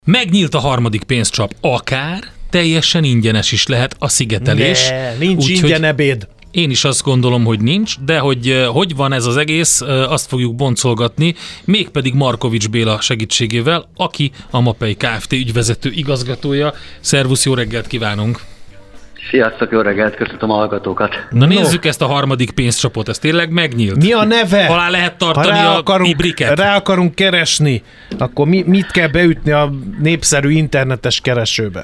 Megnyílt a harmadik pénzcsap, akár teljesen ingyenes is lehet a szigetelés. Nincs ingyen ebéd. Én is azt gondolom, hogy nincs, de hogy van ez az egész, azt fogjuk boncolgatni, mégpedig Markovics Béla segítségével, aki a Mapei Kft. Ügyvezető igazgatója. Szervusz, jó reggelt kívánunk! Sziasztok, jó reggelt, köszöntöm a hallgatókat! Na nézzük ezt a harmadik pénzcsapot, ez tényleg megnyílt? Mi a neve? Alá lehet tartani a briket? Rá akarunk keresni, akkor mit kell beütni a népszerű internetes keresőbe?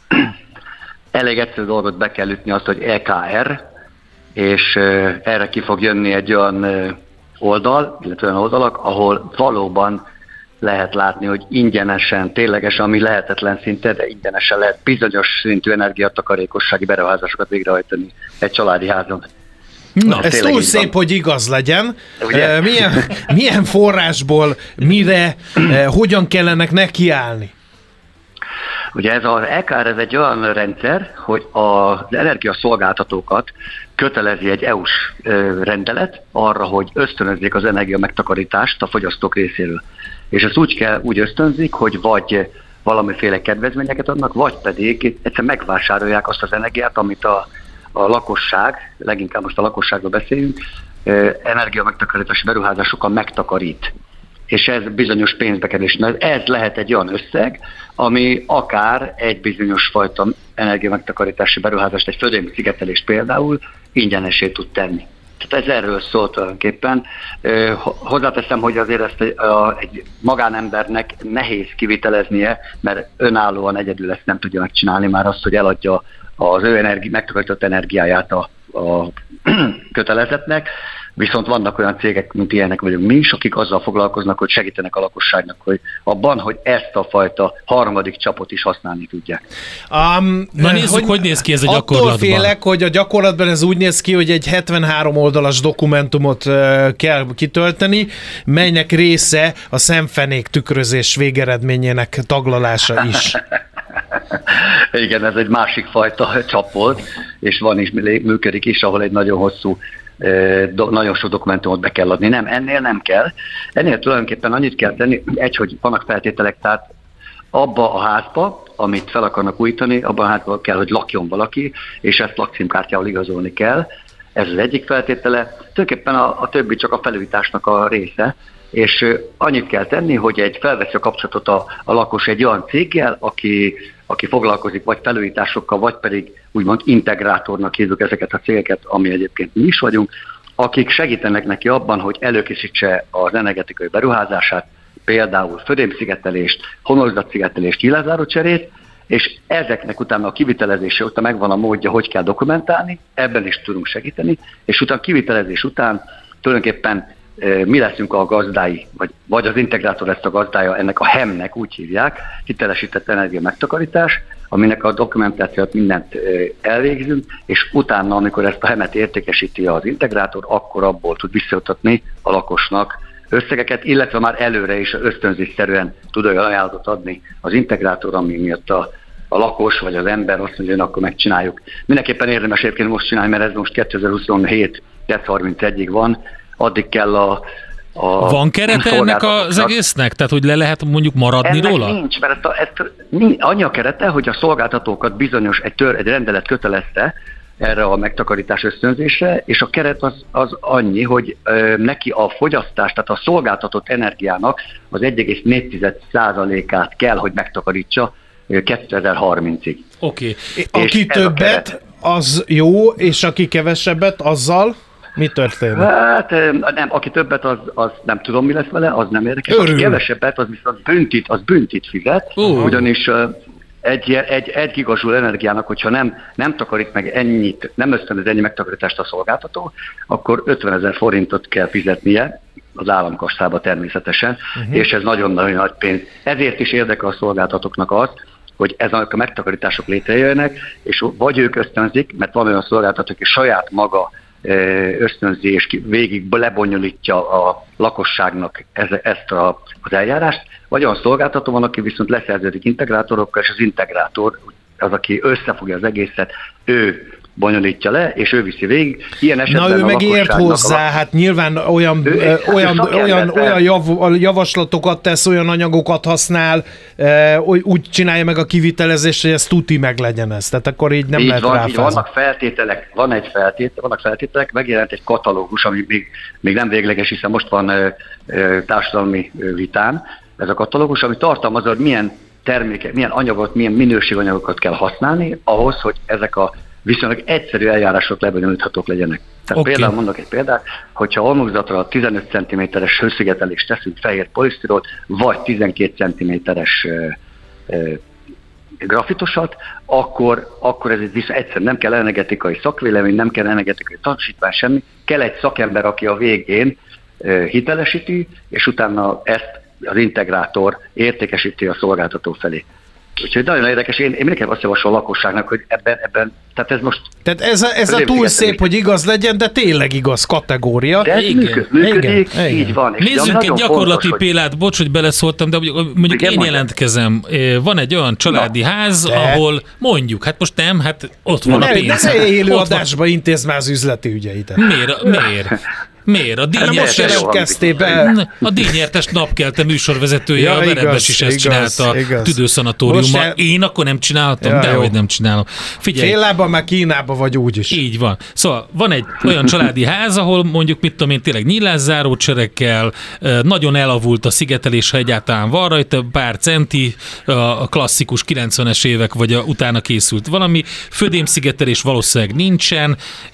Elég egyszerű dolgot be kell ütni, azt, hogy EKR, és erre ki fog jönni egy olyan oldal, illetve olyan oldalak, ahol valóban lehet látni, hogy ingyenesen, ténylegesen, ami lehetetlen szinte, de ingyenesen lehet bizonyos szintű energiatakarékossági beruházásokat végrehajtani egy családi házon. Na, ez túl szép, hogy igaz legyen. Milyen forrásból, mire, hogyan kellene nekiállni? Ugye ez az EKR, ez egy olyan rendszer, hogy az energiaszolgáltatókat kötelezi egy EU-s rendelet arra, hogy ösztönözzék az energia megtakarítást a fogyasztók részéről. És ezt úgy ösztönzik, hogy vagy valamiféle kedvezményeket adnak, vagy pedig egyszerűen megvásárolják azt az energiát, amit a lakosság, leginkább most a lakosságról beszélünk, energia megtakarítási beruházásokkal megtakarít. És ez bizonyos pénzbe kerül. Mert ez lehet egy olyan összeg, ami akár egy bizonyos fajta energiamegtakarítási beruházást, egy földrészt-szigetelést például ingyenesé tud tenni. Tehát ez erről szólt tulajdonképpen. Hozzáteszem, hogy azért ezt egy magánembernek nehéz kiviteleznie, mert önállóan egyedül ezt nem tudja megcsinálni, már azt, hogy eladja az ő megtakarított energiáját a kötelezettnek. Viszont vannak olyan cégek, mint ilyenek vagyunk mi is, akik azzal foglalkoznak, hogy segítenek a lakosságnak, hogy abban, hogy ezt a fajta harmadik csapot is használni tudják. Na nézzük, hogy néz ki ez a gyakorlatban. Attól félek, hogy a gyakorlatban ez úgy néz ki, hogy egy 73 oldalas dokumentumot kell kitölteni, melynek része a szemfenék tükrözés végeredményének taglalása is. Igen, ez egy másik fajta csap volt, és van is, működik is, ahol egy nagyon hosszú, nagyon sok dokumentumot be kell adni. Nem, ennél nem kell. Ennél tulajdonképpen annyit kell tenni, hogy vannak feltételek, tehát abba a házba, amit fel akarnak újítani, abban a házban kell, hogy lakjon valaki, és ezt lakcímkártyával igazolni kell. Ez az egyik feltétele. Tulajdonképpen a többi csak a felújításnak a része, és annyit kell tenni, hogy felveszi a kapcsolatot a lakos egy olyan céggel, aki foglalkozik vagy felújításokkal, vagy pedig úgymond integrátornak hívjuk ezeket a cégeket, ami egyébként mi is vagyunk, akik segítenek neki abban, hogy előkészítse az energetikai beruházását, például födémszigetelést, homozatszigetelést, nyilázárócserét, és ezeknek utána a kivitelezése után megvan a módja, hogy kell dokumentálni, ebben is tudunk segíteni, és utána kivitelezés után tulajdonképpen mi leszünk a gazdái, vagy az integrátor lesz a gazdája ennek a HEM-nek, úgy hívják, hitelesített energia megtakarítás, aminek a dokumentációt mindent elvégzünk, és utána, amikor ezt a HEM-et értékesíti az integrátor, akkor abból tud visszajutatni a lakosnak összegeket, illetve már előre is ösztönzésszerűen tud olyan ajánlatot adni az integrátor, ami miatt a lakos vagy az ember azt mondja, hogy akkor megcsináljuk. Mindenképpen érdemes egyébként most csinálni, mert ez most 2027. 31-ig van, addig kell Van kerete ennek az egésznek? Tehát, hogy le lehet mondjuk maradni ennek róla? Nincs, mert annyi a kerete, hogy a szolgáltatókat bizonyos egy rendelet kötelezte erre a megtakarítás ösztönzésre, és a keret az annyi, hogy neki a fogyasztás, tehát a szolgáltatott energiának az 1,4%-át kell, hogy megtakarítsa 2030-ig. Oké. Aki többet, az jó, és aki kevesebbet, azzal mi történik? Hát nem, aki többet, az nem tudom, mi lesz vele, az nem érdekes. Örül. Aki kevesebbet, az viszont büntit fizet, ugyanis egy gigajoule energiának, hogyha nem takarít meg ennyit, nem ösztönöz ennyi megtakarítást a szolgáltató, akkor 50 000 forintot kell fizetnie az államkasszába természetesen, és ez nagyon-nagyon nagy pénz. Ezért is érdekel a szolgáltatóknak az, hogy ezek a megtakarítások létrejöjjenek, és vagy ők ösztönzik, mert van olyan szolgáltató, aki saját maga ösztönzi és végig lebonyolítja a lakosságnak ezt az eljárást, vagy olyan szolgáltató van, aki viszont leszerződik integrátorokkal, és az integrátor az, aki összefogja az egészet, ő bonyolítja le, és ő viszi végig. Ilyen esetben na ő meg ért hozzá, hát nyilván olyan javaslatokat tesz, olyan anyagokat használ, úgy csinálja meg a kivitelezést, hogy ez tuti meg legyen ez. Tehát akkor így nem így lehet ráfázni. Vannak feltételek, megjelent egy katalógus, ami még nem végleges, hiszen most van társadalmi vitán. Ez a katalógus, ami tartalmazza, hogy milyen termékek, milyen anyagot, milyen minőséganyagokat kell használni ahhoz, hogy ezek a viszonylag egyszerű eljárások lebonyolíthatók legyenek. Tehát például mondok egy példát, hogyha homlokzatra 15 cm-es hőszigetelést teszünk fehér polisztirolt, vagy 12 cm-es grafitosat, akkor ez egyszerűen nem kell energetikai szakvélemény, nem kell energetikai tanúsítvány, semmi. Kell egy szakember, aki a végén hitelesíti, és utána ezt az integrátor értékesíti a szolgáltató felé. Úgyhogy nagyon érdekes, én mindenképp azt javaslom a lakosságnak, hogy ebben, tehát ez most... Tehát ez a túl szép, hogy igaz legyen, de tényleg igaz kategória. De ez működik, így van. Nézzünk egy gyakorlati példát, bocs, hogy beleszóltam, de mondjuk én jelentkezem. Van egy olyan családi ház, ahol mondjuk, hát most nem, hát ott van a pénz. De élő adásba intéz már az üzleti ügyeit. Miért? A díjnyertes napkelte műsorvezetője, a Verebes is ezt csinálta a tüdőszanatóriumban. Én akkor nem csináltam, dehogy nem csinálom. Figyelj. Fél lábban már Kínában vagy úgyis. Így van. Szóval van egy olyan családi ház, ahol mondjuk, mit tudom én, tényleg nyílászáró cserekkel, nagyon elavult a szigetelés, ha egyáltalán van rajta, pár centi, a klasszikus 90-es évek, vagy utána készült valami, födémszigetelés valószínűleg nincsen,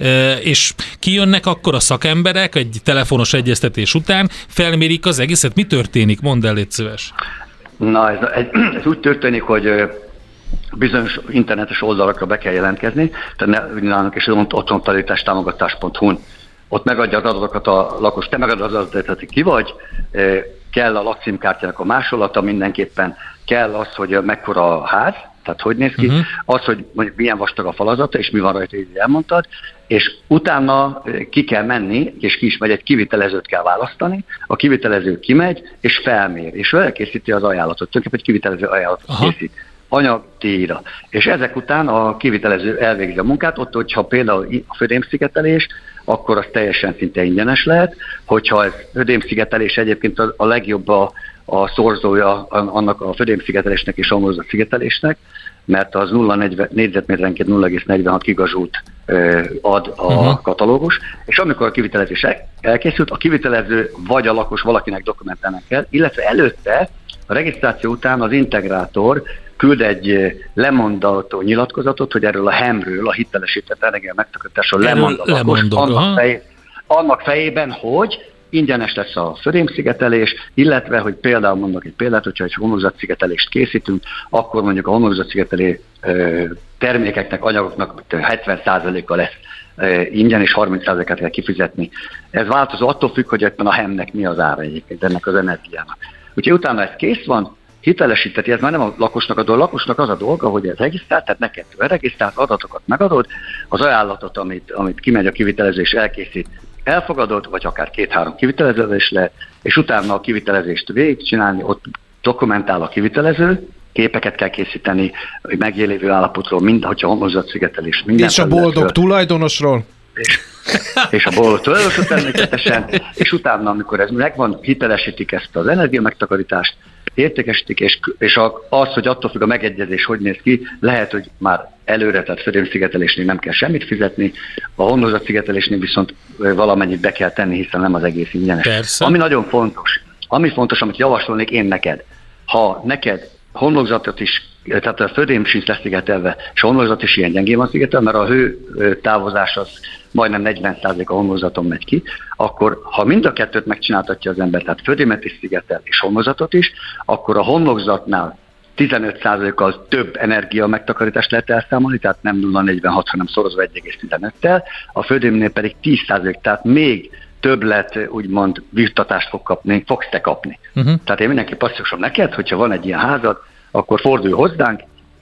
és kijönnek akkor a szakemberek, egy telefonos egyeztetés után, felmérik az egészet. Mi történik? Mondd el, légy szíves. Na, ez úgy történik, hogy bizonyos internetes oldalakra be kell jelentkezni, tehát nálunk is otthontanításttámogatás.hu-n. Ott megadja az adatokat a lakos, te megadod az adatokat, hogy ki vagy, kell a lakcímkártyának a másolata mindenképpen, kell az, hogy mekkora a ház, tehát hogy néz ki, az, hogy mondjuk milyen vastag a falazata, és mi van rajta, így elmondtad, és utána ki kell menni, és ki is megy, egy kivitelezőt kell választani, a kivitelező kimegy, és felmér, és ő elkészíti az ajánlatot, tulajdonképpen egy kivitelező ajánlatot készít, anyagdíjra. És ezek után a kivitelező elvégzi a munkát, ott, hogyha például a födémszigetelés, akkor az teljesen szinte ingyenes lehet, hogyha ez födémszigetelés egyébként a legjobb a szorzója annak a födémszigetelésnek és homlokzat szigetelésnek, mert az 0,40 négyzetméterenként 0,46 gigazsút ad a katalógus, és amikor a kivitelezés elkészült, a kivitelező vagy a lakos valakinek dokumentálnak kell, illetve előtte, a regisztráció után az integrátor küld egy lemondató nyilatkozatot, hogy erről a HEM-ről, a hitelesített energia megtakarításról lemond a lakos, annak fejében, hogy ingyenes lesz a födémszigetelés, illetve, hogy például mondok egy példát, hogyha egy homlokzatszigetelést készítünk, akkor mondjuk a homlokzatszigetelő termékeknek, anyagoknak 70%-a lesz ingyen, és 30%-át kell kifizetni. Ez változó, attól függ, hogy ebben a HEM-nek mi az ára egyébként ennek az energiának. Úgyhogy utána ez kész van, hitelesíteti, ez már nem a lakosnak a dolga, a lakosnak az a dolga, hogy ez regisztrált, tehát neked regisztrált adatokat megadod, az ajánlatot, amit kimegy a kivitelező és elkészít, elfogadod, vagy akár 2-3 kivitelezés lehet, és utána a kivitelezést végigcsinálni, ott dokumentál a kivitelező, képeket kell készíteni, hogy megjelévő állapotról, hogyha homlokzatszigetelés, minden. És a boldog tulajdonosról? És a boldog tulajdonosról természetesen, és utána, amikor ez megvan, hitelesítik ezt az energiamegtakarítást, értékesítik, és az, hogy attól függ a megegyezés, hogy néz ki, lehet, hogy már előre, tehát födémszigetelésnél nem kell semmit fizetni, a homlokzatszigetelésnél viszont valamennyit be kell tenni, hiszen nem az egész ingyenes. Persze. Ami nagyon fontos, amit javasolnék én neked, ha neked homlokzatot is, tehát a födém sincs leszigetelve, és a homlokzat is ilyen gyengén van szigetelve, mert a hő távozás az majdnem 40% a homlokzaton megy ki, akkor ha mind a kettőt megcsináltatja az ember, tehát födémet is szigetel és homlokzatot is, akkor a homlokzatnál 15%-kal több energia megtakarítást lehet elszámolni, tehát nem 0,46, hanem szorozva 1,15-tel, a födémnél pedig 10%, tehát még többlet, úgymond juttatást fogsz te kapni. Tehát én mindenképp azt javaslom neked, hogyha van egy ilyen házad, akkor fordulj hozzánk,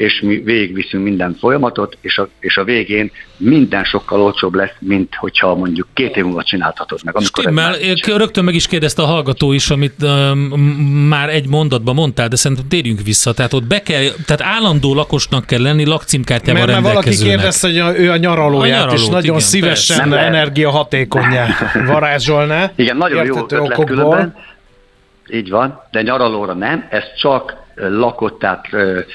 és mi végigviszünk minden folyamatot, és a végén minden sokkal olcsóbb lesz, mint hogyha mondjuk 2 év múlva csináltatod meg. Stimmel, rögtön meg is kérdezte a hallgató is, amit már egy mondatban mondtál, de szerintem térjünk vissza. Tehát ott tehát állandó lakosnak kell lenni, lakcímkártyával rendelkezőnek. Mert valaki kérdezte, hogy ő a nyaralóját, és nagyon igen, szívesen energiahatékonnyá varázsolná. Igen, nagyon jó ötlet különben. Így van, de nyaralóra nem, ez csak lakott, tehát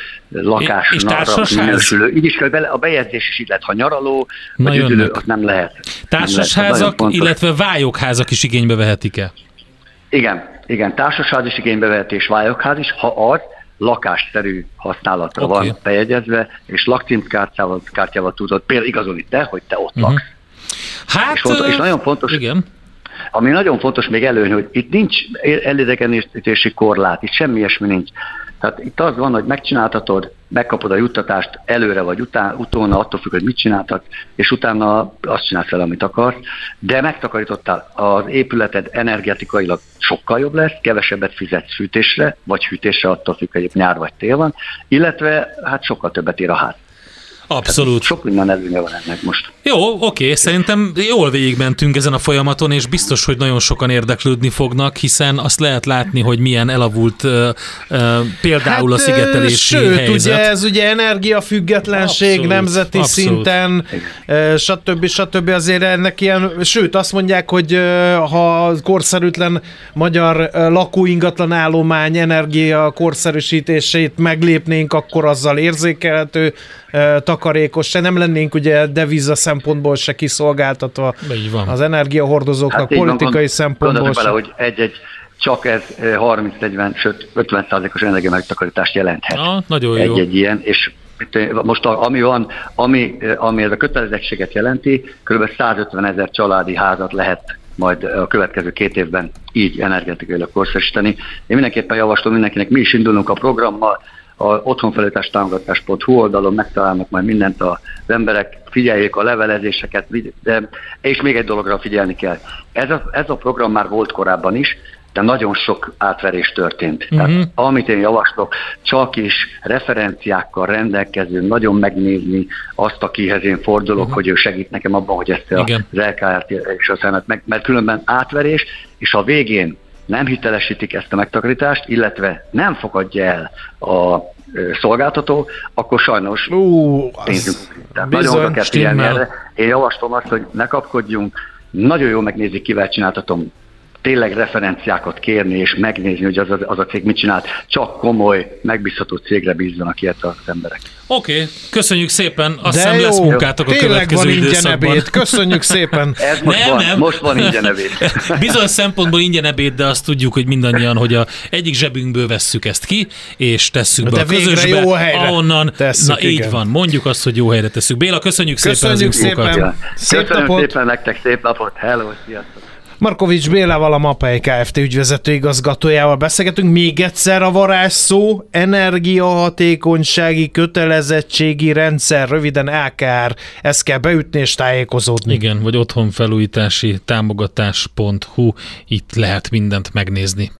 lakásnak minősülő. Így is kell bele, a bejegyzés is így lehet, ha nyaraló, vagy üdülő, ott nem lehet. Társasházak, illetve vályokházak is igénybe vehetik-e? Igen, társasház is igénybe vehet, és vályokház is, ha az lakásszerű használatra van bejegyezve, és lakcímkártyával tudod például igazolni te, hogy te ott laksz. Hát, és nagyon fontos, igen. Ami nagyon fontos még előny, hogy itt nincs elidegenítési korlát, itt semmi ilyesmi nincs. Tehát itt az van, hogy megcsináltatod, megkapod a juttatást előre vagy utána, attól függ, hogy mit csináltak, és utána azt csinálsz el, amit akarsz, de megtakarítottál. Az épületed energetikailag sokkal jobb lesz, kevesebbet fizetsz fűtésre, vagy hűtésre, attól függ, hogy nyár vagy tél van, illetve hát sokkal többet ér a ház. Abszolút. Tehát sok minden előnye van ennek most. Jó, oké, szerintem jól végigmentünk ezen a folyamaton, és biztos, hogy nagyon sokan érdeklődni fognak, hiszen azt lehet látni, hogy milyen elavult például a szigetelési helyzet. Ugye ez ugye energiafüggetlenség abszolút, nemzeti szinten, stb. Azért ennek ilyen, sőt azt mondják, hogy ha korszerűtlen magyar lakóingatlan állomány energia korszerűsítését meglépnénk, akkor azzal érzékelhető takarékos, se nem lennénk ugye deviza szempontból se kiszolgáltatva az energiahordozóknak, politikai szempontból se. Bele, hogy csak ez 30-40, sőt 50%-os energia megtakarítást jelenthet. Nagyon jó. Egy ilyen, és most ami van, ami ez a kötelezettséget jelenti, kb. 150 000 családi házat lehet majd a következő 2 évben így energetikailag korszerűsíteni. Én mindenképpen javaslom mindenkinek, mi is indulunk a programmal, a otthonfelújítástámogatás.hu oldalon megtalálnak majd mindent az emberek, figyeljék a levelezéseket, és még egy dologra figyelni kell. Ez a program már volt korábban is, de nagyon sok átverés történt. Tehát, amit én javaslok, csak is referenciákkal rendelkező, nagyon megnézni azt, akihez én fordulok, hogy ő segít nekem abban, hogy ezt az LKR-t és a szemet mert különben átverés, és a végén nem hitelesítik ezt a megtakarítást, illetve nem fogadja el a szolgáltató, akkor sajnos pénzünk. Nagyon oda kell figyelni erre. Én javaslom azt, hogy ne kapkodjunk, nagyon jól megnézik, kivel csináltatom, tényleg referenciákat kérni és megnézni, hogy az a cég mit csinált. Csak komoly, megbízható cégre bízzanak ilyet az emberek. Oké, köszönjük szépen. Azt hiszem lesz munkátok a következő időszakban. Köszönjük szépen. Ez most van ingyen ebéd. Bizonyos szempontból ingyen ebéd, de azt tudjuk, hogy mindannyian, hogy egyik zsebünkből vesszük ezt ki, és tesszük be a közösbe, jó helyre ahonnan. tesszük, na így van, mondjuk azt, hogy jó helyre tesszük. Béla, köszönjük szépen az infókat. Köszönöm szépen nektek, szép napot. Hello, sziasztok. Markovics Bélával, a MAPEI Kft. Ügyvezető igazgatójával beszélgetünk. Még egyszer a varázsszó, energiahatékonysági kötelezettségi rendszer, röviden AKR, ezt kell beütni és tájékozódni. Igen, vagy otthonfelújítási támogatás.hu, itt lehet mindent megnézni.